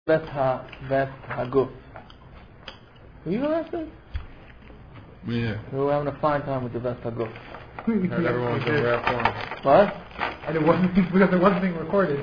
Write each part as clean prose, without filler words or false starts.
Vet HaGuf. Were you last night? Yeah. We were having a fine time with the Vet HaGuf. Heard everyone was in rare form. What? And it wasn't because it wasn't being recorded.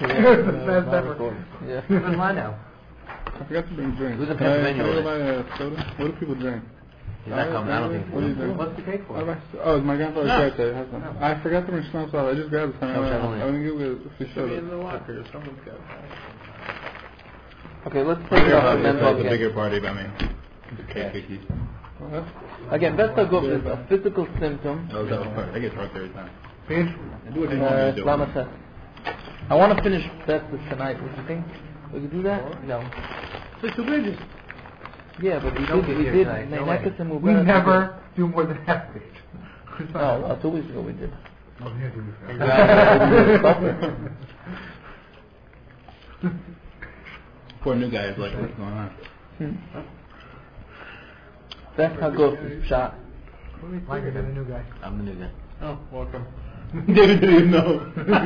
Yeah. It's online now. I forgot to bring drinks. Who's in Pennsylvania with it? Soda? What do people drink? He's not coming. I don't think What do you drink? What's the cake for? Oh, it's my grandfather's birthday. I forgot to bring schnapps out. I just grabbed some. No, I Chevrolet. didn't give it if you showed in it. the locker. Someone's got it. Okay, let's take it off and then It's talk a again. bigger party by me. Cake. Again, Vet HaGuf is a physical symptom. Oh, that was part. I get drunk every time. Finish? Do what you want me to do. Lama says. I want to finish Festus tonight. What do you think? We could do that? No. It's two bridges. Yeah, but we Don't did. get We here did. tonight. No Nekas way. and We Mubarak. never do more than half page. No, 2 weeks ago we did. Poor new guy is like, what's going on? Vet HaGuf is shot. Mike, you're the new guy. I'm the new guy. Oh, welcome. David didn't even know.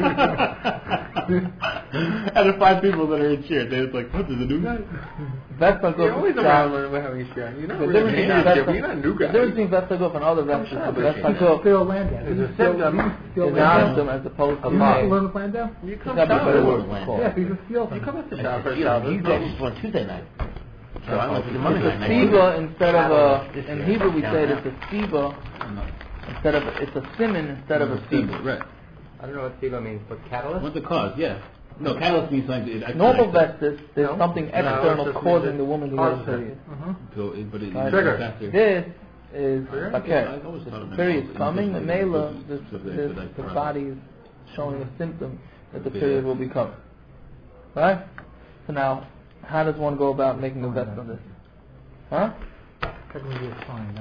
Out of 5 people that are in cheer, David's like, what, there's a new guy? Vet You're HaGuf always is around shot. when we're having a share. You know, The we're difference not between you're not a new guy. The difference between Vet HaGuf and other vegetables, shut up, Vet Richie. HaGuf Phil Landau. is a Phil symptom Landau. as opposed to You used to a... learn with Landau? You It's come not a better shower. word to call Yeah, it. he's a steal. You come up to Yeah, shower for you- Shabbos. you You don't- just went Tuesday night. So I went to the It's Monday a night. siva instead of a... This In year. Hebrew we Down say now. it's a siva instead of... It's a siman instead of a siva. Right. I don't know what Steve means, but catalyst? What's the cause? Yeah. No, catalyst means something. Normal vestis, there's No. something No, external it's just causing the woman to get a constant. period. But it Right. Trigger. faster. This is I okay. always thought of The it period as coming, the mela, intentional. the body is showing a symptom that the period will be coming. Right? So now, how does one go about making a vest on this? Huh? Technically it's fine.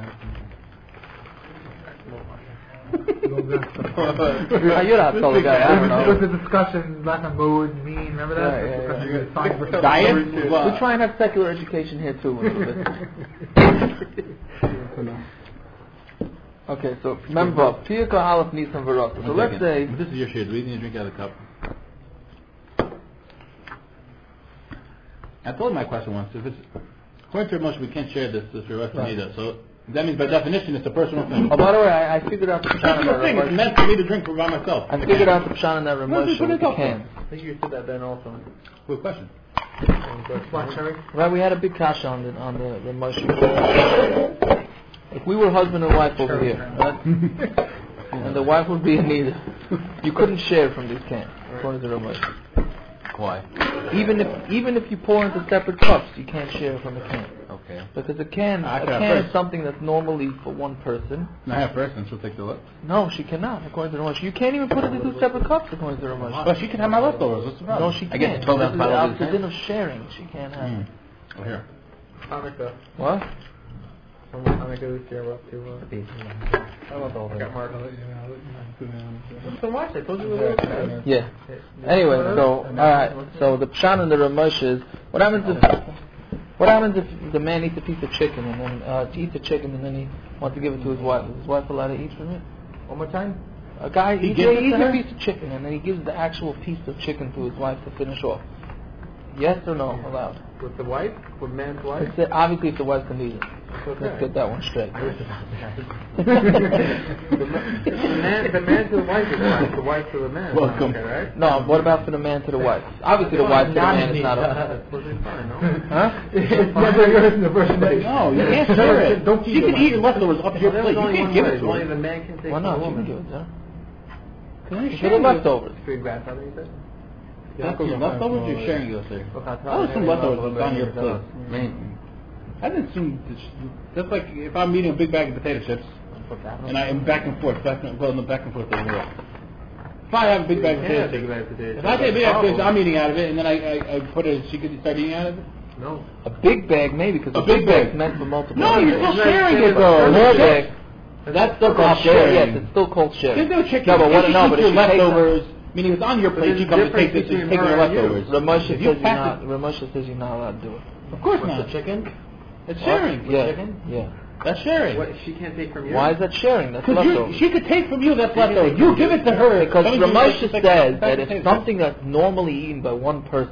You're not told guy, I don't There was know. a discussion back on mood, mean, remember that? Yeah, yeah, Discussion yeah. of science versus Diet? mood. Well, We try and have secular education here too. a little bit. Okay, so remember, Piyaka Aleph Nisan Varasa. So let's say, This is your share. Do we need to drink out of the cup? I told my question once. If it's according to Moshe, we can't share this for Rosh Hashanah. So that means by definition it's a personal thing. oh, by the way, I figured out the pshan in Personal that thing. It's Ramesh. meant for me to drink for by myself. I figured out the pshan in that Why don't you Ramesh put with it the up can. I think you said that then also. Good question. Black cherry? Right, we had a big kasha on the Ramesh. If we were husband and wife over here, right? And the wife would be in need, you couldn't share from these cans, according to Ramesh. Why? Even if you pour into separate cups, you can't share from a can. Okay. Because a can I can have is first. something that's normally for one person. And I have first, and she'll take the left. No, she cannot, according to Ramesh. You can't even put it into separate cups, according to Ramesh. Well, she can have my leftovers. What's the problem? No, she I get can't. 12 This ounce is the bottle of opposite of sharing. She can't have. Oh, here. Hanukkah. What? Hanukkah this year, we're up to... I want the whole thing. I got Mark. So much. I told you it was Yeah. Anyway, so alright. So the pshan and the Ramesh is what happens if the man eats a piece of chicken and then eats a chicken and then he wants to give it to his wife? Is his wife allowed to eat from it? One more time? A guy he gives it eats to a her? piece of chicken and then he gives the actual piece of chicken to his wife to finish off. Yes or no? Allowed? With the wife? With man's wife? It's obviously if the wife can eat it. Okay. Let's get that one straight. The man to the wife is fine. The wife to the man. Welcome. Okay, right? No, what about for the man to the wife? Obviously the wife to the man is not a... That's totally fine, no? Huh? Never heard the version that No, you can't share it. Don't She can eat your leftovers off your plate. You can't give it to Only her. the man can take Why from not? the You can woman. give it to her. Can I For share the it? leftovers. For your grandfather, you said? That's your leftovers you're sharing with her. Oh, some leftovers on your plate. I didn't assume that's like if I'm eating a big bag of potato chips and I am back and forth, back and forth doesn't work. If I have a big bag of potato chips, if I take a big bag of potato chips, I'm eating out of it and then I put it, she could start eating out of it? No. A big bag, maybe, because A a big big bag's bag. meant for multiple. No, you're people. still sharing it though. Small Chips. bag. That's still called sharing. Yes, sharing. it's still called sharing. There's no chicken. No, but what? If No, she but eats if your she takes leftovers, meaning it's on your plate, she comes and takes it, she's taking your leftovers. Ramesh If says you you're pass not. it- Ramesh says you're not allowed to do it. Of course What's not. the chicken? It's sharing. Yeah. Chicken? Yeah. That's sharing. What, she can't take from you? Why is that sharing? That's Because leftovers. she could take from you that's leftover. You give it to her. Because Tell me Ramesh you says take that if potato something that's normally eaten by one person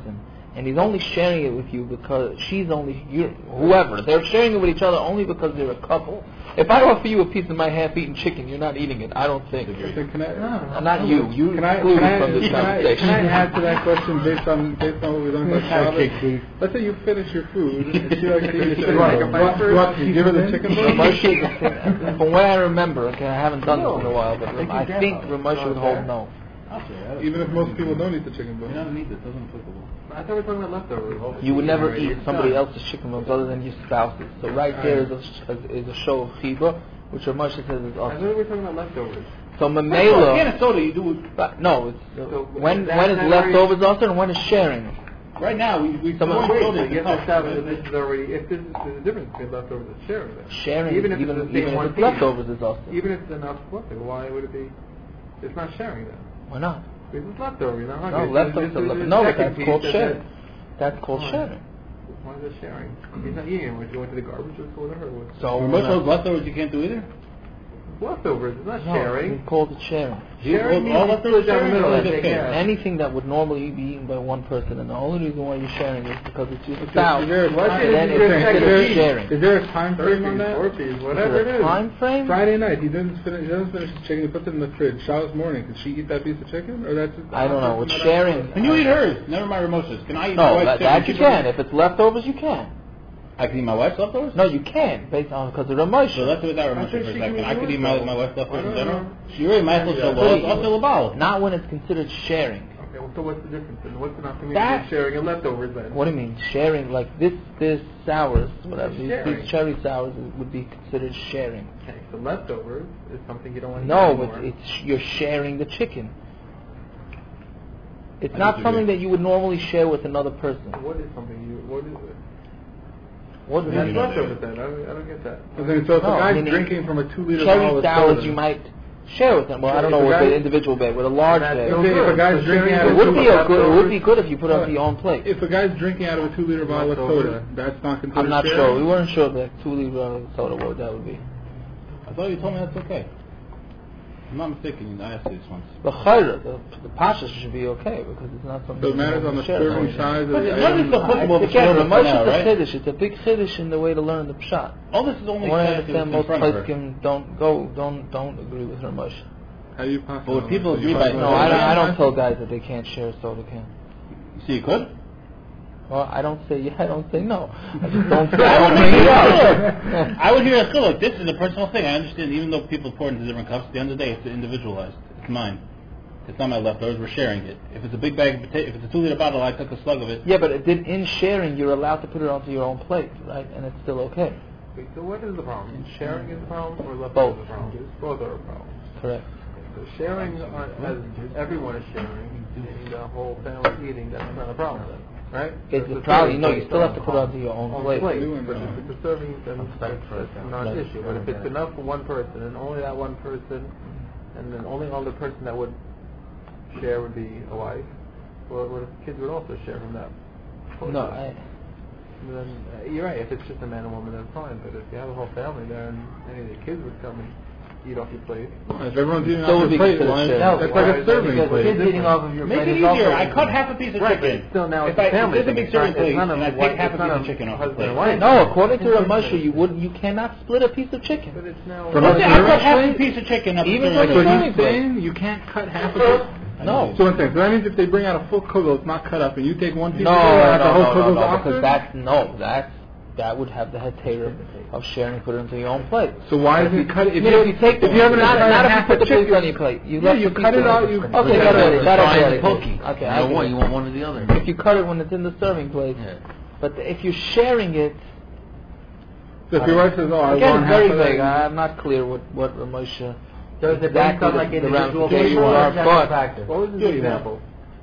and he's only sharing it with you because whoever, they're sharing it with each other only because they're a couple. If I offer you a piece of my half-eaten chicken, you're not eating it. I don't think. Not you. You excluded from this conversation. Can I add to that question based on what we learned about Shabbos? Let's say you finish your food and she likes to eat the chicken. What? You give her the chicken bone? From what I remember, okay, I haven't done this in a while, but I think Ramosha would hold no. Even if most people don't eat the chicken bone. You don't need it. Doesn't applicable. I thought we were talking about leftovers. You would never eat somebody else's chicken bones other than your spouse's. So right there is a show of chiba, which Ramosha says is awesome. I thought we were talking about leftovers. So Mamela. Can of soda you do. No, it's when is leftovers also and when is sharing? Right now we This is already. If there's a difference between leftovers and sharing. Sharing, even if it's leftovers is also. Even if it's enough leftovers, why would it be? It's not sharing then. Why not? Because it's leftovers. No, leftovers are leftovers. No, but that's called sharing. That's called sharing. Why is it sharing? He's not eating it. When you go into the garbage or whatever. So most of those leftovers you can't do either. Leftovers, it's not sharing. It's called sharing. Sharing means all leftovers down the middle. Anything that would normally be eaten by one person, and the only reason why you're sharing is because it's your spouse. Then it's considered sharing. Is there a time frame on that? Whatever it is. Time frame? Friday night, he doesn't finish his chicken. He puts it in the fridge. Shabbos morning, can she eat that piece of chicken, or that's? I don't know. With sharing, can you eat hers? Never mind Ramosha's. Can I eat? No, that you can. If it's leftovers, you can. I can eat my wife's leftovers? No, you can, based on because of Ramosha. So let's do without Ramosha for a second. I could eat my wife's leftovers in general? She already might as well. Not when it's considered sharing. Okay, well, so what's the difference then? What's the difference between sharing and leftovers then? What do you mean? Sharing, like this sours, whatever, these cherry sours would be considered sharing. Okay, so leftovers is something you don't want to eat anymore. No, you're sharing the chicken. It's not something that you would normally share with another person. What is something what is it? What is that's leftovers then? I don't get that. So if a guy's drinking from a 2-liter bottle of sours, you might share with them. Well, I don't know with the individual bag, with a large bag. If a guy's drinking out of it would be good if you put it on your own plate. If a guy's drinking out of a 2-liter bottle of soda, that's not considered I'm not sharing? sure. We weren't sure of that 2-liter bottle of soda, what that would be. I thought you told me that's okay. I'm not mistaken. I asked you this once. The chayra, the pasha should be okay because it's not something. So it matters on the serving size of the Chiddush. It's a big chiddush in the way to learn the pshat. All this is only. What I understand, most poskim don't agree with Ramosh. How do you possibly? But people agree by. No, I don't tell guys that they can't share soda can. So you could. Well, I don't say yeah, I don't say no. I just don't say I would hear a like this is a personal thing. I understand, even though people pour into different cups, at the end of the day, it's individualized. It's mine. It's not my leftovers. We're sharing it. If it's a big bag of potato, if it's a 2-liter bottle, I took a slug of it. Yeah, but in sharing, you're allowed to put it onto your own plate, right? And it's still okay. Wait, so what is the problem? In sharing is the problem, or leftovers is the problem? Both are a problem. Correct. So sharing, as everyone is sharing, the whole family eating, that's not a problem then. Right? It's a problem. No, you still have to put it onto your own plate. But if it's a serving, then that's not an issue. But if it's enough for one person, and only that one person, and then only other person that would share would be a wife, well, what if kids would also share from that? No, then you're right. If it's just a man and woman, that's fine. But if you have a whole family there, and any of the kids would come and eat off your plate. If everyone's eating off your plate, that's like a serving plate. Kids eating off of your plate. Make it easier. I cut half a piece of chicken. Still now if it's a big serving plate, and I take half a piece of chicken off the plate. No, according to Ramosha, you cannot split a piece of chicken. But it's now. I cut half a piece of chicken up. Even from the serving plate, you can't cut half of it. No. So one thing. So that means if they bring out a full kugel, it's not cut up, and you take one piece. No, because that would have the heter of sharing and put it into your own plate. So why is it cut? If you have not put the piece on your plate, you cut it out. You okay, got it. Okay, you want one or the other. If you cut it when it's in the serving plate, but if you're sharing it. So if your wife says, "Oh, I want half of that," I'm not clear what Ramosha. Does it based on like individual people or general practice? What was the example?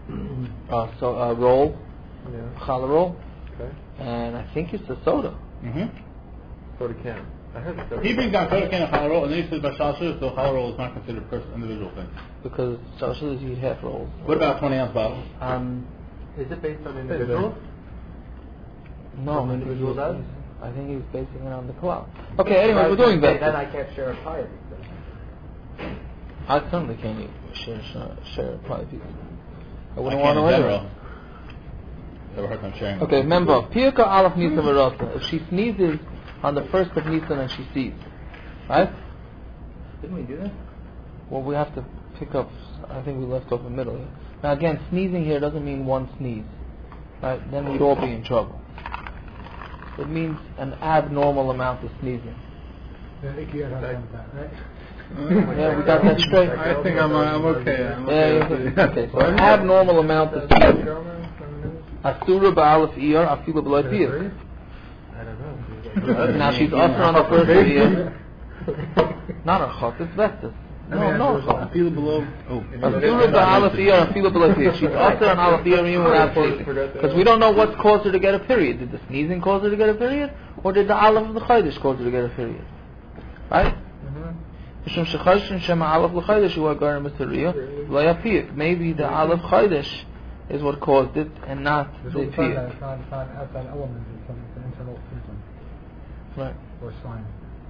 Roll, challah roll. Okay. And I think it's a soda. Soda can. I heard the soda. He brings down soda can and challah roll, and then he says by shalshus, so challah roll is not considered individual thing. Because shalshus you eat half rolls. What about 20-ounce bottles? Is it based on individuals? No, individual does. I think he's basing it on the cloud. Okay, anyway, we're doing that. Then I can't share a pie. I certainly can't share a pie piece. I wouldn't want to in general. have a hard time sharing. Okay, remember, Piyaka Aleph Nisan V'Rasa. If she sneezes on the first of Nisan and she sees, right? Didn't we do that? Well, we have to pick up. I think we left off the middle here. Now again, sneezing here doesn't mean one sneeze, right? Then we'd all be in trouble. It means an abnormal amount of sneezing. Yeah, right? Yeah, we got that straight. I think I'm okay. Okay, so an abnormal amount of sneezing. Asura ba'alef iyar, afilu b'loy piyuk. I don't know. Now she's asur on the first iyar. Not a chok, it's vestas. No, I feel below. Oh, Asura ba'alef iyar, afilu b'loy piyuk. She's asur on alef iyar even without sneezing. Because we don't know what's caused her to get a period. Did the sneezing cause her to get a period? Or did the aleph of the chaydish cause her to get a period? Right? Maybe the aleph chaydish is what caused it, and not the piyuk. It's not outside element. It's an internal symptom. Right. Or sign.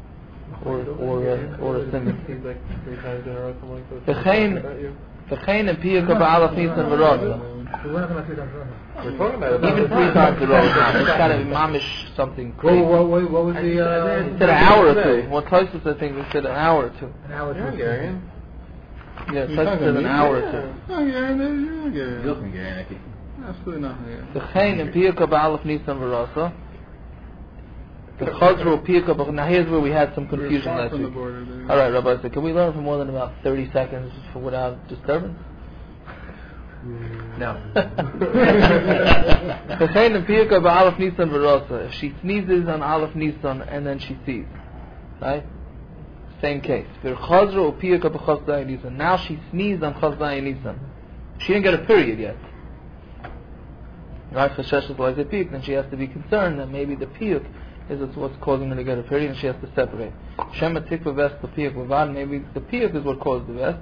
Or a symptom. Seems like 3 times in a row, something like that. V'chein and piyuk ba'alef nisan v'rasa. We're not going to 3 times around. We're talking about it. Even 3 times a row. It's got to be mamish something crazy. What was the... He said an hour or two. What Tosfos I think we said an hour or two. An hour or You're two. Hungarian. Yeah, Tosfos said an hour or two. You're Hungarian. Absolutely not Hungarian. V'chein and piyuk ba'alef nisan v'rasa. The chazru piyuk. Now here's where we had some confusion last week. All right, Rabbi said, can we learn for more than about 30 seconds without disturbance? No. If she sneezes on Aleph Nisan and then she sees, right? Same case. Now she sneezed on Chaz Zayin Nisan. She didn't get a period yet. Right? Then she has to be concerned that maybe the piyuk is what's causing her to get a period, and she has to separate. Maybe the piyuk is what caused the vest.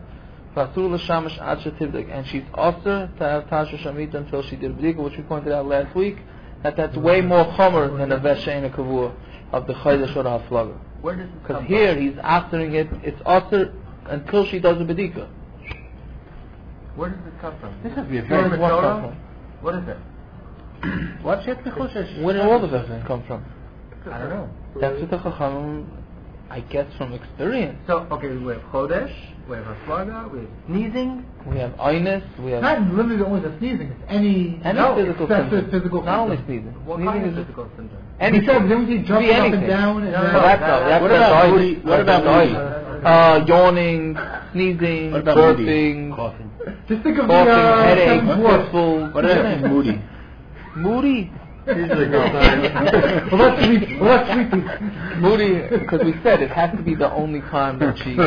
And she's also to have Tasha Shamita until she did B'dika, which we pointed out last week, that's way more chomer than a Veshein Kavur of the Chaydash or the Haflaga. Where does it come Because from? here he's answering it, it's also until she does a B'dika. Where does it come from? This has to be a From very... the Torah? What is it? What's Shet Nechoshesh? Where did all the Veshein come from? I don't know. That's what the Chachamim, I guess from experience. So, okay, we have Chodesh, we have Haflaga, we have sneezing. We have Einus, we have... Not limited only to sneezing. It's any physical excessive symptom. physical Not only symptom. sneezing. What Sneezing kind of is physical symptom? Because then we see jumping up anything. and down. And What about Moody? What about Moody? Yawning, sneezing, What about burping, Coughing. Just think of coughing, the headache, seventh word. fistful. What about Moody? Moody? Well, that's sleepy. Moody, because we said it has to be the only time that she...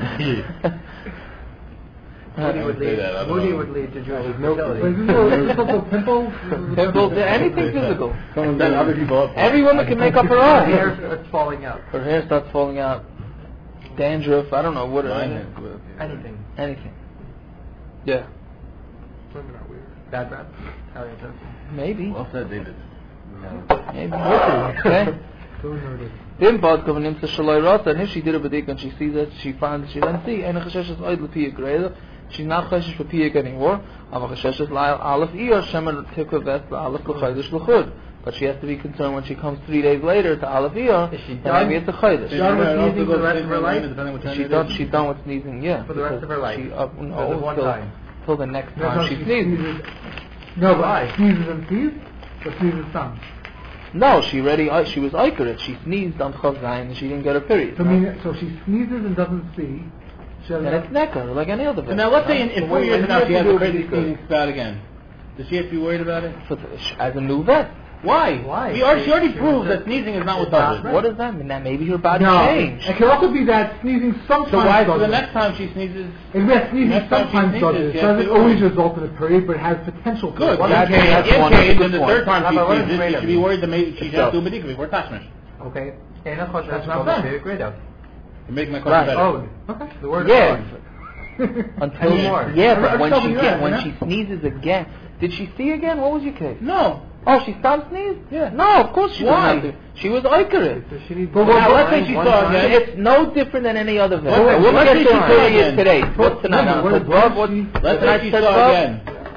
Moody would lead to Jewish Is fertility. this a pimple? Pimples, anything physical. Someone done other people up. Every woman can make up her Her own. hair starts falling out. Her hair starts falling out. Dandruff, I don't know what Anything. anything. Yeah. Women are weird. Bad breath. How you doing? Maybe. Well said, David. Maybe. Okay. Then Bad coming into Shalai Rasa, and if she did a B'dik and she sees it, she finds that she doesn't see, and Chesheshes Oid L'Piyuk Reila, she's not Cheshesh for Piyuk anymore, Ava Chesheshes Aleph Iyar, Shemen Tikva Vest, Aleph L'Chaydish L'Chud. But she has to be concerned when she comes 3 days later to Aleph Iyar, Is she and done? maybe it's a Chaydish. Done with sneezing for the rest of her life? She's done with sneezing, yeah. For the rest of her life? She, Or the one time? till the next time she sneezes. No, but sneezes and sneezes? Or sneezes some? No, she was Ikarit. She sneezed on Chav Zayin and she didn't get a period. So she sneezes and doesn't see. And it's Nekar, like any other So now let's say in 4 years now she has a crazy sneezing spout again. Does she have to be worried about it? As a new vet. Why? Why? She already proved that sneezing is not what does it. What does that mean? That maybe her body No. changed. It can also be that sneezing sometimes So why? does So the it. next time she sneezes, If that sneezing Next time she sometimes does sneezes, it. It she has doesn't to- always result in a period, but it has potential to. good. Well, In that's case, one. That's a then good the point. third time But she what is sneezes, made she of? should be worried that maybe she has to do a medicament before Tashmish. Okay. Ena Chodesh That's what I'm saying. Grade up. To make my Right. question better. Okay. The word Yeah. Until more. Yeah, but Or when she sneezes again, did she see again? What was your case? No. Oh, she stopped sneezing? Yeah. No, of course she Why? doesn't have to. She was Ikarit. So she needs But Now let's say she one saw time. again. It's no different than any other vet. Let's We'll say get she to saw period again. today. What's tonight? No, Now, what- Tov, what she- Let's say tonight she said saw Tov? again.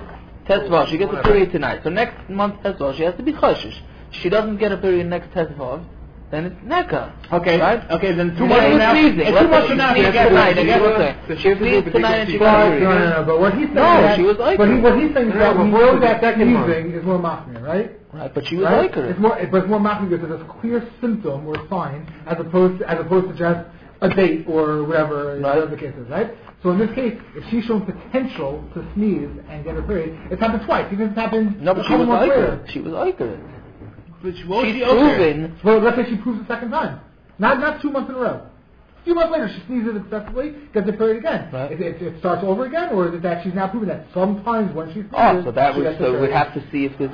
Tesvav, she gets a period tonight. So next month Tesvav, she has to be choshish. She doesn't get a period next Tesvav, then it's Neka. Okay, right? Okay, then 2 She months from now. sneezing. 2 months from now, She she gets tonight. gets She sneezed tonight and she got a period. No, but what he's saying No, is she was like But it. what he's saying is that we know that second month. sneezing is more machmir, right? Right, but she was Right? like her. It's more machmir because it's a clear symptom or sign as opposed to just a date or whatever the case is, right? So in this case, if she's shown potential to sneeze and get her period, it's happened twice. Even if it's happened No, but she was like her. She was like her. She's She's proven. Well, let's say she proves the second time. Not 2 months in a row. A few months later, she sneezes excessively, gets the period again. Right. It starts over again, or is it that she's now proven that sometimes when she sneezes, So that she would gets the so we'd period? have to see if there's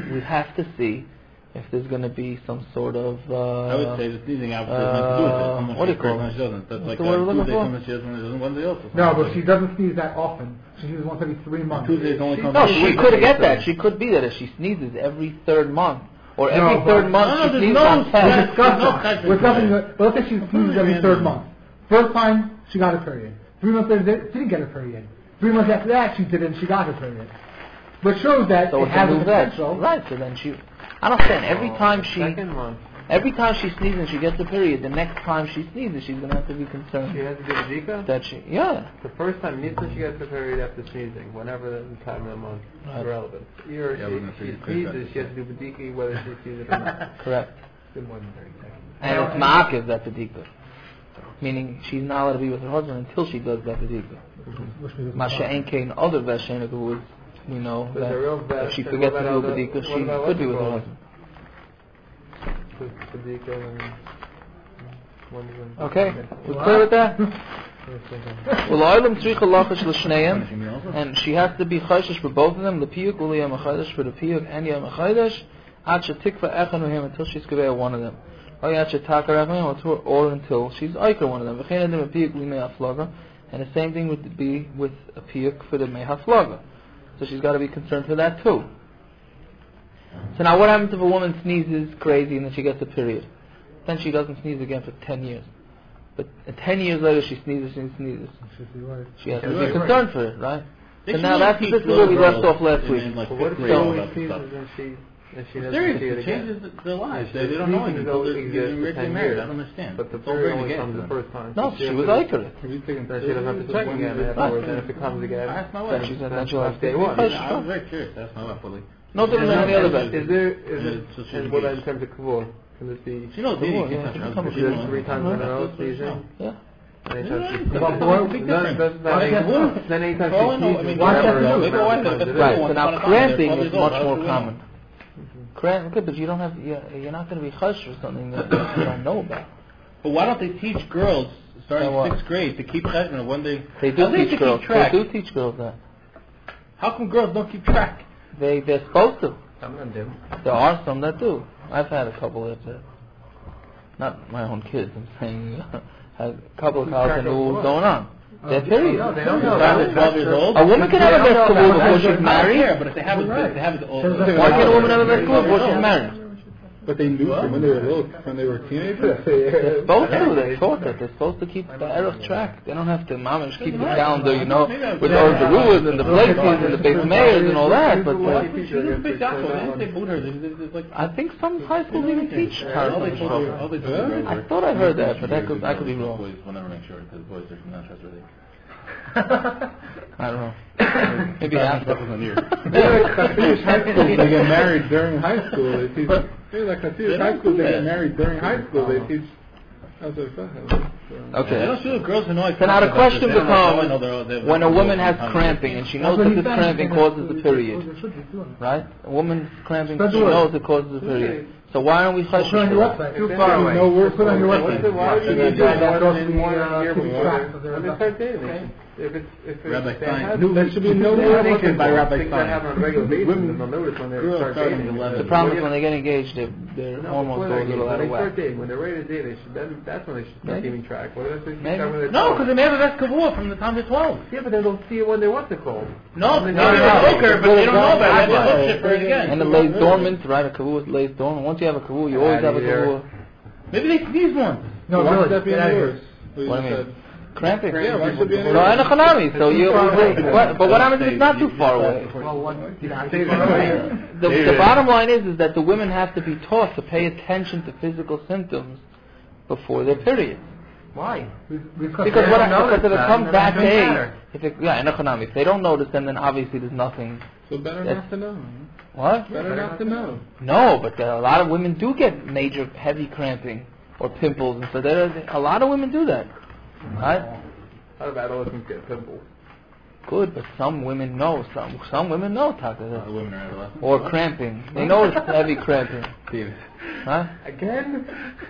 gonna be some sort of I would say the sneezing outfit has nothing to do with it. Someone what do you she's call pregnant, it? she doesn't. That's like the word we're looking Tuesday, for? someone she doesn't, one day else. No, but she doesn't sneeze that often. She sneezes once every 3 months. Tuesdays only come No, from she could get that. She could be that if she sneezes every third month or every third month she sneezes on test. We're discussing but let's say she sneezes every third month. First time, she got her period. 3 months later, she didn't get her period. 3 months after that, she didn't. She got her period. But shows that So it it's a has a new veg. potential. Right, so then she... I don't understand. Second month. Every time she sneezes and she gets a period, the next time she sneezes, she's going to have to be concerned. She has to do the Zika? That she... Yeah. The first time, Nisa, she gets her period after sneezing, whenever the time of the month is relevant. Here, she sneezes, she has to do Badiki whether she sees it or not. Correct. Good more than 30 seconds. And it's ma'akiv, that Badika. Meaning she's not allowed to be with her husband until she does that Badika. Masha ain't kain other Veshenik who was, we know But the real that best- if she and forgets what to do about Badika, what she about could be with what's her it husband. Badika and... Okay, we clear with that? And she has to be chayshish for both of them, the piyuk uli yom chaydash for the piyuk and yom chaydash, at shetikva echan uhem until she's kaveh one of them, or at shetakar echan or until she's aiker one of them. V'chein adam a piyuk li mei haflaga, and the same thing would be with a piyuk for the mei haflaga. So she's got to be concerned for that too. So now, what happens if a woman sneezes crazy and then she gets a period? Then she doesn't sneeze again for 10 years. But 10 years later, she sneezes. She has to be concerned for it, right? So now this is where we left off last week. But what if she only sneezes and she doesn't see it It again? changes their lives. They don't know anything until they're already married. I don't understand. But the It's all period very only against comes the them. first time. No, she was accurate. Then she doesn't have to check again afterwards, and if it comes again, I asked my Then wife. she said then that she'll have day to one. be I chayshish. was very curious. That's my wife, fully. No different than any other bet. Is it, what about in terms of kavur? Can this be She knows Come on, you yeah, can't touch her come husband. on. She knows. 3 times in a row sneezing? Yeah. Anytime she Big difference. Then anytime Oh, she no, I sneezes, mean, whatever, no, no, they go amount away, of times it Right, is. So now They're cramping 12 is years old. much How more do we common. know? Cramping, but you don't have, you're not going to be chayshish for something that you don't know about. But why don't they teach girls starting So what? 6th grade to keep cheshbon when they... They do At least teach to girls. keep track. They do teach girls that. How come girls don't keep track? They're supposed to. Some of them do. There are some that do. I've had a couple that not my own kids. I'm saying had a couple of college and knew what was going on. Their period. No, they don't know. They're 12 years old. A woman can have a best kavul before she's married. Yeah, but if they have it, they have it all. Why can't a woman have a best kavul before she's married? But they knew from when they were little, when they were teenagers. They're supposed to. They're taught that. They're supposed to keep the Eruch track. They don't have to, mama, just keep the calendar, with all the rules and the places and the big mayors and all that. But I think some high schools even teach Harvard. I thought I heard that, but I could be wrong. Boys will never make sure because boys are not trustworthy. I don't know. Maybe half Stuff is on ear. High school, they get married during high school. They teach. Like high school, they get married during high school. They teach. Okay. I don't see the girls who know. So now the question becomes, when a woman has cramping and she knows that this cramping causes the period, right? A woman's cramping, she knows it causes the period. So why aren't we chayshish? Put it on your website. Too far away. No, we're put on your website. Why would you need Yeah, that that more goes than a year to the before? track of their When they start dating, if Rabbi they Stein. have- There should be no they more have working by Rabbi things that Stein. happen on a regular basis, and they'll notice when they Girls start starting dating. at 11. The problem is when they get engaged, their No, hormones before go a they're little engaged, out when of they start whack. dating, when they're ready to date, that's when they should start Maybe. keeping track. What did I say? Maybe. No, because they may have a best kavua from the time they're 12. Yeah, but then they'll see it when they want to call. No, Then they're they- poker, but they don't know about it. They have to ship for it again. And it lays dormant, right? A kavua lays dormant. Once you have a kavua, you always have a kavua. Maybe they sneeze once. No, Why really. would that be Get out of any here. worse? What do you mean? Cramping. Yeah, why should be any No, and a Hanami. So you. But what happens if it's not too far away? The bottom line is that the women have to be taught to pay attention to physical symptoms before their period. Why? Because if it comes that day, in a Hanami, if they don't notice, then obviously there's nothing. So better not to know. What? Better not to know. No, but a lot of women do get major heavy cramping or pimples, and so a lot of women do that. Right? How do adolescents get pimples? Good, but some women know. Some women know Taka. Women are adolescents. Or cramping. They know it's heavy cramping. Huh? Again?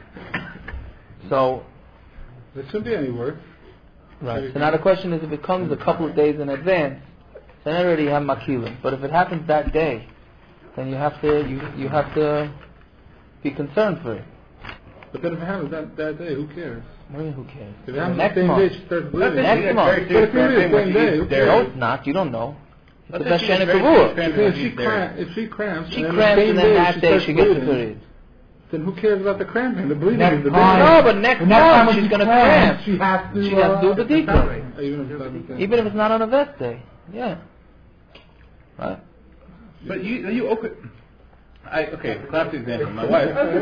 So. There shouldn't be any worse. Right. So now the question is, if it comes a couple of days in advance, then already you have makilim. But if it happens that day, then you have to be concerned for it. But then if it happens that day, who cares? What do you mean, who cares? If it happens Next the same month. day, she starts bleeding. Next month. But if it is the same day, who cares? No, it's not. You don't know. It's the best Shana If she cramps, and then that day she gets the period. Then who cares about the cramping? The bleeding Next is the time. bleeding. No, but next month she's going to cramp. She has to do the detail. Even if it's not on a vest day. Yeah. Right? But you okay. Classic example. My wife. My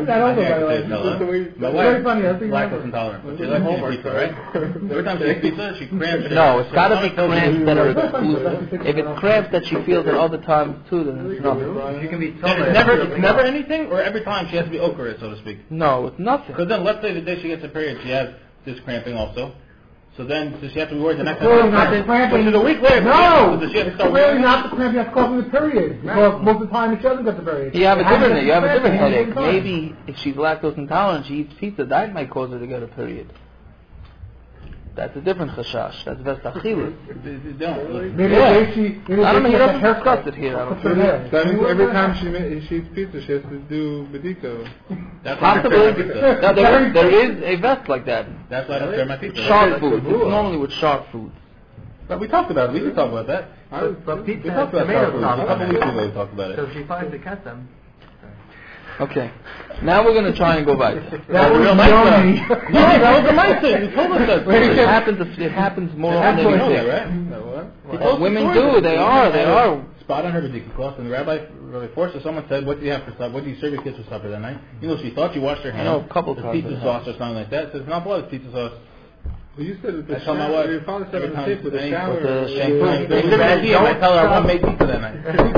wife is lactose intolerant. But she likes to eat pizza, right? Every time she eats pizza, she cramps. No, it's got to be cramps that are exclusive. If it's cramps that she feels at other times too, then it's nothing. You can be It's never anything, or every time she has to be okra, so to speak. No, it's nothing. Because then, let's say the day she gets her period, she has this cramping also. So then, does she have to be worried the next time? Clearly not the cramping. Which is a week later. No! Does she have to start Clearly worrying? not the cramping that's causing the period. Because most of the time she doesn't get the period. You have a different headache. Time. Maybe if she's lactose intolerant, she eats pizza, that might cause her to get a period. That's a different chashash. That's vest achilus. Maybe Yeah. I don't know, he doesn't discuss it here. I don't think. That means every time she eats pizza, she has to do bediko. Possibly. No, there is a vest like that. That's why I don't share my pizza. Shark food. It's normally with shark food. But we talked about it. We can talk about that. But pizza We has talked about tomato shark food. sauce A on couple it. weeks ago we talked about it. So she finds the custom. Okay. Now we're going to try and go back. That was No, that was the nice thing. You told us that. It happens more often than you think. Right? Women do. They are. Spot on her bediko class, and the rabbi forced her. Someone said, "What do you have for supper? What do you serve your kids for supper that night?" She thought she washed her hands. I know a couple with times pizza it sauce or something like that. Says not blood, pizza sauce. Well, you said that the I tell my wife your father said every the time tape with the shower. with the shampoo. I tell her I want to make pizza that night.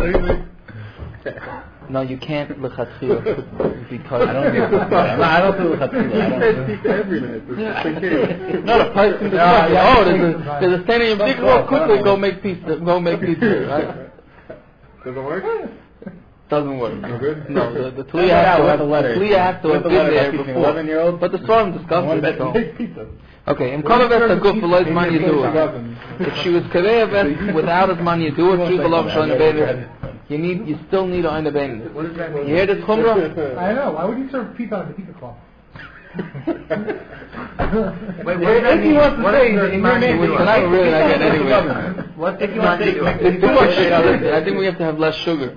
No, you can't lechatchila because I don't do lechatchila. Every night. Not a person. There's a standing in big roll. Quickly, go make pizza. Right? Does it work? Doesn't work. No good? No, the Tliya has to have been there before. 11-year-old. But the storm discussed it. So. Okay, in Kavavet Aguf Velois Man Yedua. If she was Kareya Vest without as Man Yedua, she Velov Shon Beinu. You still need Oina Beinu. What does that mean? You hear this Chumrah? I know. Why would you serve pizza on the pizza cloth? Wait, what does that mean? What is Tonight we're really not getting anywhere. What if you want to do? It's too much sugar. I think we have to have less sugar.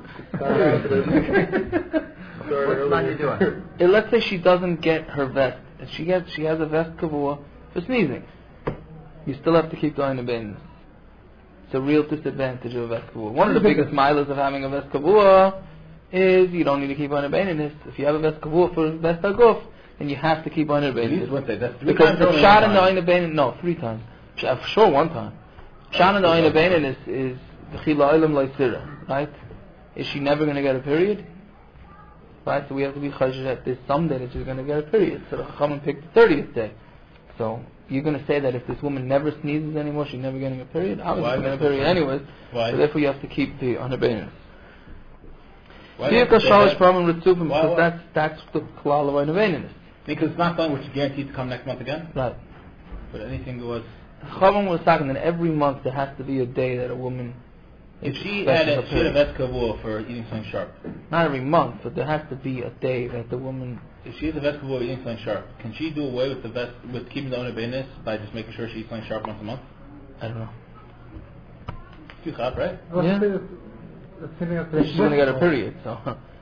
What's man you doing? Let's say she doesn't get her vest. If she has a vest kavua for sneezing. You still have to keep the Oina Beinu. It's a real disadvantage of a vest kavua. One of the biggest milas of having a vest kavua is you don't need to keep Oina Beinu. If you have a vest kavua for vest aguf, then you have to keep Oina Beinu. Because the shot in the Oina Beinu, no, 3 times. Sure, 1 time. Shot in the Oina Beinu is the chila olam loisira, right? Is she never going to get a period? Right, so we have to be chayshah that there's some day that she's going to get a period. So the Chachamim picked the 30th day. So you're going to say that if this woman never sneezes anymore, she's never getting a period? Obviously she's getting a period anyways. Why? So therefore you have to keep the Oina Beinu. Because that's the klal of Oina Beinu. Because it's not something which is guaranteed to come next month again. Right. But anything was. Chachamim was talking that every month there has to be a day that a woman. If she had a vest kavua for eating something sharp. Not every month, but there has to be a day that the woman. If she has a vest kavua eating something sharp, can she do away with with keeping the Oina Beinu by just making sure she eats something sharp once a month? I don't know. Too hot, right? Yeah. She's going to get a period, so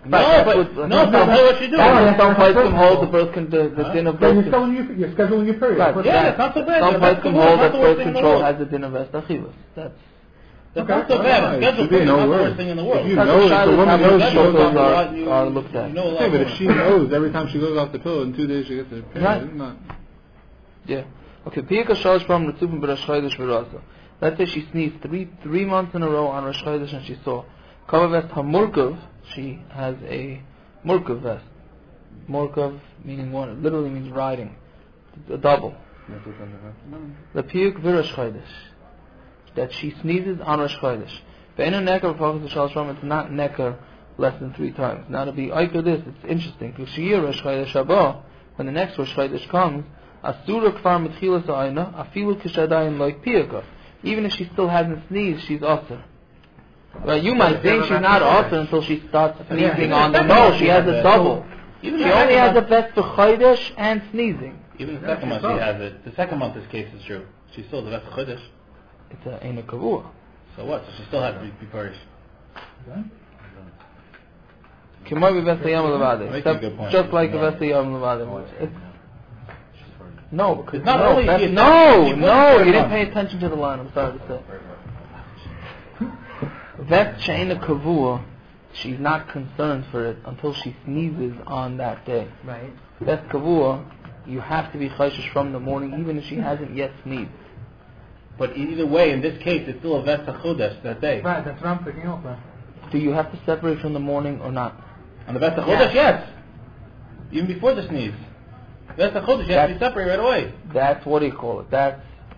No, but what you do. Some poskim hold the birth the din of birth control. You're scheduling your period. Right. Yeah, that's not so bad. Some poskim hold that birth control has a din of vestachilus. That's not so bad. Schedule is not the worst thing in the world. If you know, if the woman knows she goes off, are looked at. okay, but if she knows every time she goes off the pill, in 2 days she gets her period, right. it's not. Yeah. Okay. Piyaka shalosh pam l'tzufim b'Rosh Chodesh v'Rasa. Let's say she sneezed three months in a row on Rosh Chodesh and she saw kava vest hamurkav. She has a murkav vest. Murkav meaning one. It literally means riding. A double. The piyuk v'Rosh Chodesh. That she sneezes on Rosh Chodesh. Be'enu neker v'focus shalosh pam. It's not neker less than 3 times. Now to be oiker this, it's interesting. K'shiyir Rosh Chodesh haba. When the next Rosh Chodesh comes, asura kfar mitchilas ha'ayna afilu k'shadayim like piyaka. Even if she still hasn't sneezed, she's usher. Well, you might think she's not usher until she starts sneezing on the nose. She has a double. She only has a vest for chodesh and sneezing. Even the second month she has it. The second month this case is true. She still has a vest for chodesh. It's a ein kavua. So what? So she still has to be parish. Just like the vest yom levade. No, because it's not only you didn't pay attention to the line. I'm sorry to say. Vest she'ena kavua, she's not concerned for it until she sneezes on that day. Right. Vest kavua, you have to be chayshish from the morning, even if she hasn't yet sneezed. But either way, in this case, it's still a vest chodesh that day. Right, that's what I'm thinking also. Do you have to separate from the morning or not? On the vest chodesh, yes. Even before the sneeze. Vest chodesh, you have to be separate right away. That's what do you call it? That's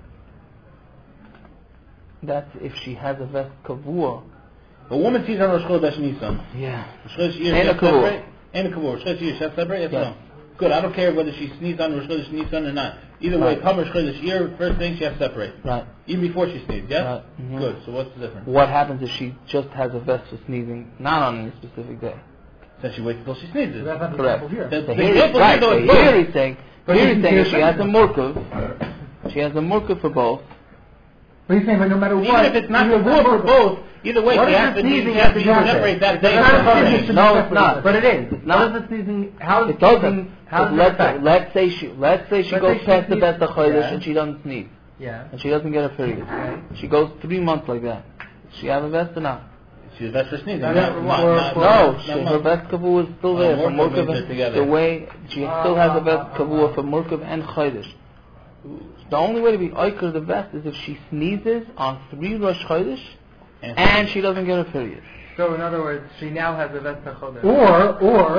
if she has a vest kavua. A woman sees on Rosh Chodesh Nisan. Yeah. Rosh Chodesh Iyar, she has to separate. And a kavua. Rosh Chodesh Iyar, she has to separate. Yes or no? Good. I don't care whether she sneezed on Rosh Chodesh Nisan or not. Either way, come Rosh Chodesh Iyar, first thing she has to separate. Right. Even before she sneezed. Yes. Right. Mm-hmm. Good. So what's the difference? What happens if she just has a vest for sneezing, not on any specific day? Then she waits until she sneezes. So that's not the Correct. example here. The Here he's saying she has a murkav. She has a murkav for both. But he's saying, but no matter what, even if it's not the war for both, either way, she has to separate that day. No, it's not. But it is. It's not. How does the sneezing? How It doesn't. How does Let's say she goes past the best of chodesh and she doesn't sneeze. Yeah. And she doesn't get a period. Right. She goes 3 months like that. Does she have a vest or not? She's best for sneezing. Her vest kavua is still there for murkav. The way she still has a vest kavua for murkav and chodesh. The only way to be oiker the vest is if she sneezes on 3 Rosh Chodesh and she doesn't get a period. So in other words, she now has a vest chodesh. Or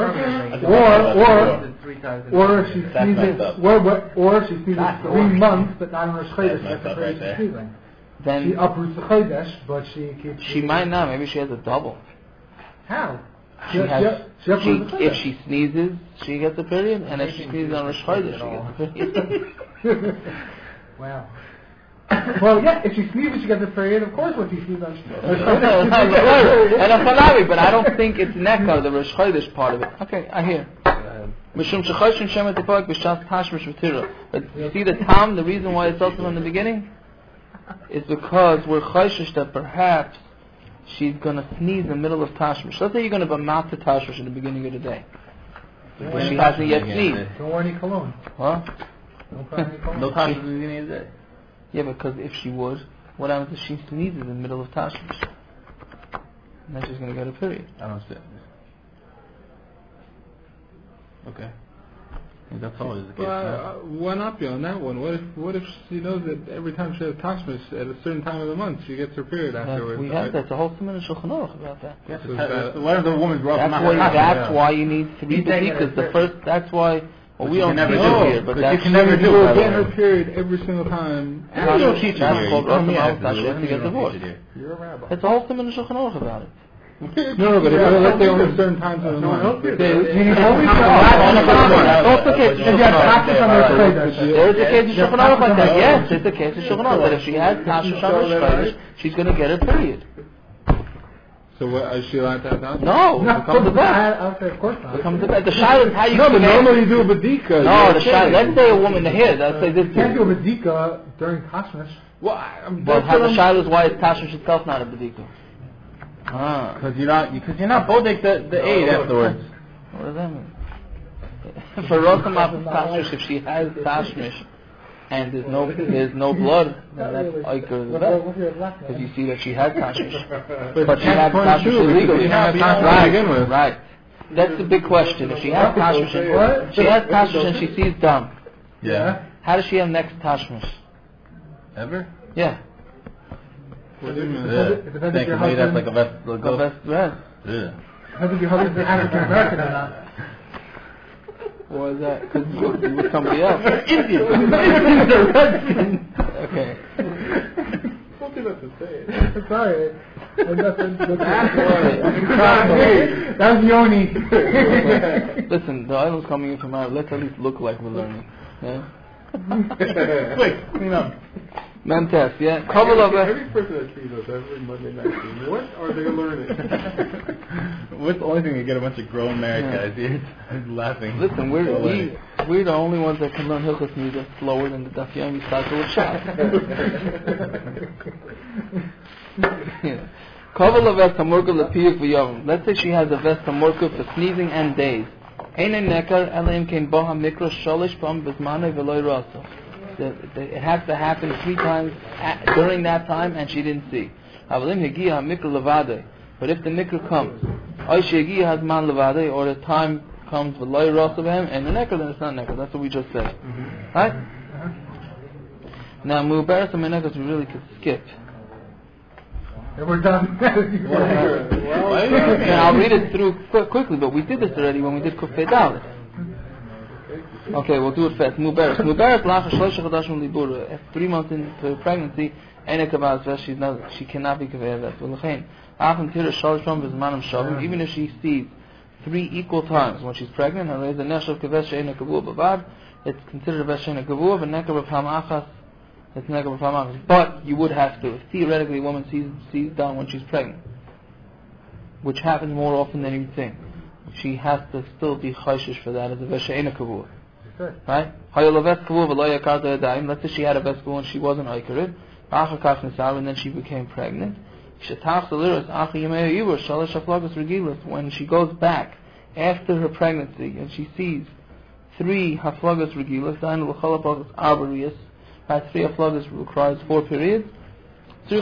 she sneezes, or she sneezes 3 months, but not on Rosh Chodesh. That's the period she's sneezing. Then she uproots the chodesh, but she keeps. She might not. Maybe she has a double. How? If she sneezes, she gets a period, and if she sneezes on Rosh Chodesh, she gets a period. Wow. Well, yeah, if she sneezes, she gets a period. Of course, when she sneezes on Rosh Chodesh. And a falavi, but I don't think it's nekar, the Rosh Chodesh part of it. Okay, I hear. But you see the tam, the reason why it's also from the beginning? Is because we're chayshish that perhaps she's going to sneeze in the middle of Tashmish. Let's say you're going to b'mat to Tashmish in the beginning of the day. But she hasn't yet sneezed. Don't wear any cologne. Huh? Don't put any cologne. No Tashmish in the beginning of the day. Yeah, because if she would, what happens if she sneezes in the middle of Tashmish? And then she's going to get a period. I don't see it. Okay. That's always the case. Why not be on that one? What if she knows that every time she has Tashmish at a certain time of the month she gets her period afterwards? We have that. It's a whole Siman in Shulchan Aruch about that. Yes, what if the woman grew up? That's why you need 3 bedikas. The first. That's why. Well, we don't never teach do it here, but that's you can never do it. Get her period every single time. We don't teach it here. That's called Rosh Hashanah. She has to get divorced. You're a rabbi. It's a whole Siman in Shulchan Aruch about it. No, but let's say only certain times of the month. There is a case in Shulchan Aruch like that. Yes, there's a case in Shulchan Aruch that if she has Tashmish on Rosh Chodesh, she's going to get a period. So what, is she allowed to have Tashmish? No, it comes to bed. Of course not. It comes to bed. The shayla is how you. No, but normally you do a badika. No, the shayla. Let's say a woman here. Let's say this. You can't do a badika during Tashmish. But how the shayla is why is Tashmish itself not a badika? Because you're not bodek the aid afterwards. What does that mean? For Rosam Tashmish, if she has Tashmish and there's no blood, then that's Iker because you see that she has Tashmish. But she had Tashmish illegally. Right. That's the big question. If she has Tashmish and she sees dam, how does she have next Tashmish? Ever? Yeah. It depends if your husband... That's like a vest. A vest dress. Yeah. Depends if your husband's African American or not. What is that? Because you with somebody else. Indian. Okay. Something not to say. Sorry. That's Yoni. Listen, the island's coming in tomorrow. Let's at least look like we're learning. Yeah? Quick, clean up. Memtest, yeah. Couple of Every person that sees us every Monday night, what are they learning? What's the only thing to get a bunch of grown married guys here laughing? Listen, we're the only ones that can learn Hilchos Nida slower than the Daf Yomi cycle of Shas. Couple of vest hamurka lepiyuk v'yom. Let's say she has a vest hamurka for sneezing and days. Einay nekar elim kein boha mikra shalish pam bezmanei v'loy rasa. It has to happen 3 times during that time, and she didn't see. But if the mikra comes, or the time comes with loy ras of him, and the nekar, then it's not nekar. That's what we just said, right? Now, mubarak and nekar we really could skip. And we're done. I'll read it through quickly, but we did this already when we did Kufay Dalet. Okay, we'll do it fast. Mubarak lacha shloisha chadashim libura. After 3 months into pregnancy, she cannot be kaveh vest. Even if she sees 3 equal times when she's pregnant, it's considered a vest she'ena kavua, it's nekar b'pam. But you would have to. Theoretically, a woman sees down when she's pregnant, which happens more often than you think. She has to still be chayshish for that as a vest she'ena kavua. Right? Let's say she had a vest kavua and she wasn't aikarid, and then she became pregnant. When she goes back after her pregnancy and she sees 3 haflagas regilas, 3 haflagas requires 4 periods. Then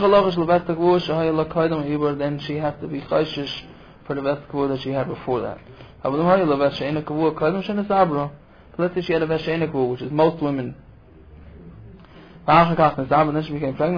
she has to be chayshish for the vest kavua that she had before that. Let's say she had a vest she'ena kavua, which is most women. And then she became pregnant.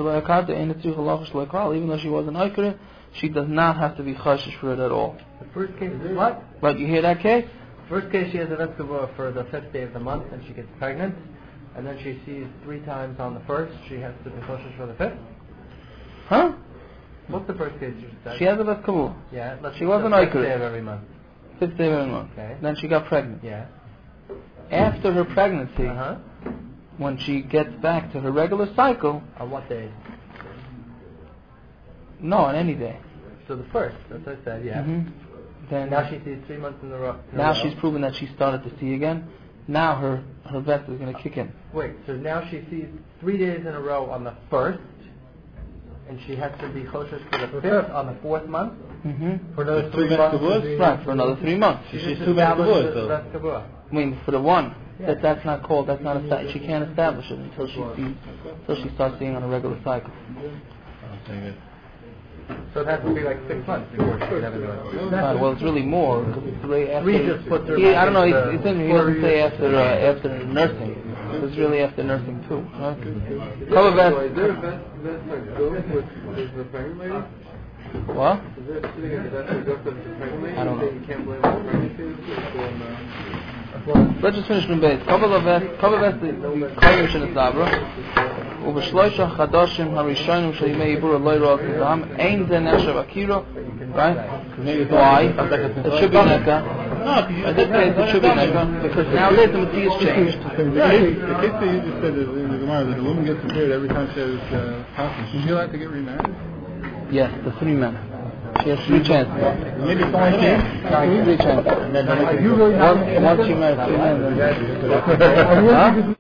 Even though she wasn't aikarid, she does not have to be chayshish for it at all. The first case is what? But you hear that case? First case, she has a vest kavua for the 5th day of the month, and she gets pregnant. And then she sees 3 times on the 1st. She has to be chayshish for the 5th. Huh? What's the first case you said? She has a vest kavua. Yeah. She wasn't aikarid. 5th day of every month. 5th day of every month. Okay. Then she got pregnant. Yeah. After her pregnancy, when she gets back to her regular cycle... On what day? No, on any day. So the 1st, that's what I said, yeah. Then now she sees 3 months in a row. Now she's proven that she started to see again. Now her vest is going to kick in. Wait, so now she sees 3 days in a row on the 1st, and she has to be chayshish for the 5th on the 4th month? For another 3 months. Right, for another 3 months. She's 2 vest kavua. I mean, for the one, that's not called, she can't establish it until she starts seeing on a regular cycle. So it has to be like 6 months before she can have it. Well, it's really more, because it's really after... We just put her I don't know, he doesn't say after nursing. It's really after nursing too. Right? Cover vest. Is there a vest like this with the pregnant lady? What? Is there sitting in the vest like this with the pregnant lady? I don't know. You can't blame the pregnancy? Let's just finish the base. Cover vest the kolim shel zabra. ובשלושה חדשים הראשונים של ימי עיבור לא יראו את הזעם, אין זה נחשב אקירו, right? Why? It should be neka. In this case, it should be neka, because nowadays the material is changed. The case that you just said in the Gemara, that the woman gets married every time she has conscience, is she allowed to get remarried? Yes, the 3 men. She has 3 chances. Maybe it's only 3 chances. Once she marries 3 men, then...